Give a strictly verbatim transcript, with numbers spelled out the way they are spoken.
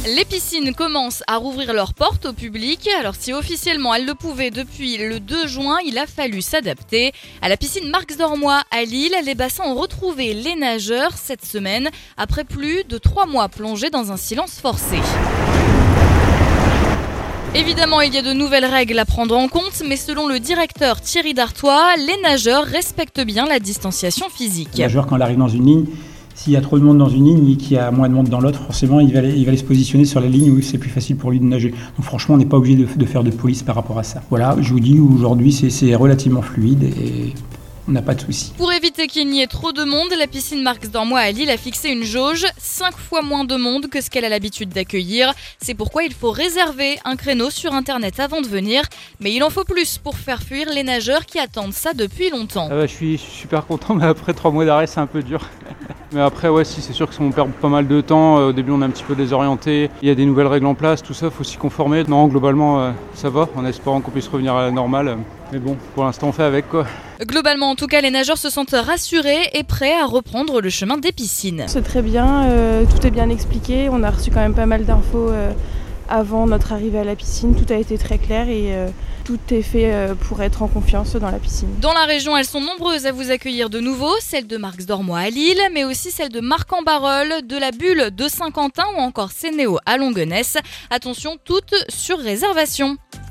Les piscines commencent à rouvrir leurs portes au public. Alors si officiellement elles le pouvaient depuis le deux juin, il a fallu s'adapter. À la piscine Marx-Dormois à Lille, les bassins ont retrouvé les nageurs cette semaine, après plus de trois mois plongés dans un silence forcé. Évidemment, il y a de nouvelles règles à prendre en compte, mais selon le directeur Thierry Dartois, les nageurs respectent bien la distanciation physique. Le nageur, quand il arrive dans une ligne, s'il y a trop de monde dans une ligne et qu'il y a moins de monde dans l'autre, forcément, il va, aller, il va aller se positionner sur la ligne où c'est plus facile pour lui de nager. Donc franchement, on n'est pas obligé de, de faire de police par rapport à ça. Voilà, je vous dis, aujourd'hui, c'est, c'est relativement fluide et on n'a pas de soucis. Pour éviter qu'il n'y ait trop de monde, la piscine Marx-Dormois à Lille a fixé une jauge, cinq fois moins de monde que ce qu'elle a l'habitude d'accueillir. C'est pourquoi il faut réserver un créneau sur internet avant de venir. Mais il en faut plus pour faire fuir les nageurs qui attendent ça depuis longtemps. Ah bah, je suis super content, mais après trois mois d'arrêt, c'est un peu dur. Mais après, ouais, si, c'est sûr qu'on perd pas mal de temps. Au début, on est un petit peu désorienté. Il y a des nouvelles règles en place, tout ça, il faut s'y conformer. Non, globalement, ça va, en espérant qu'on puisse revenir à la normale. Mais bon, pour l'instant, on fait avec, quoi. Globalement, en tout cas, les nageurs se sentent rassurés et prêts à reprendre le chemin des piscines. C'est très bien, euh, tout est bien expliqué. On a reçu quand même pas mal d'infos euh, avant notre arrivée à la piscine. Tout a été très clair et euh, tout est fait euh, pour être en confiance dans la piscine. Dans la région, elles sont nombreuses à vous accueillir de nouveau. Celle de Marx-Dormois à Lille, mais aussi celle de Marc-en-Barœul, de la Bulle de Saint-Quentin ou encore Sénéo à Longuenesse. Attention, toutes sur réservation.